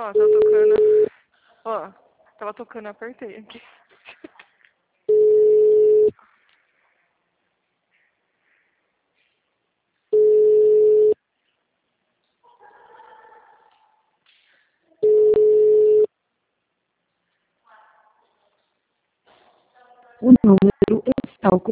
Ó, tá tocando. Ó, tava tocando, apertei aqui. O número está ocupado.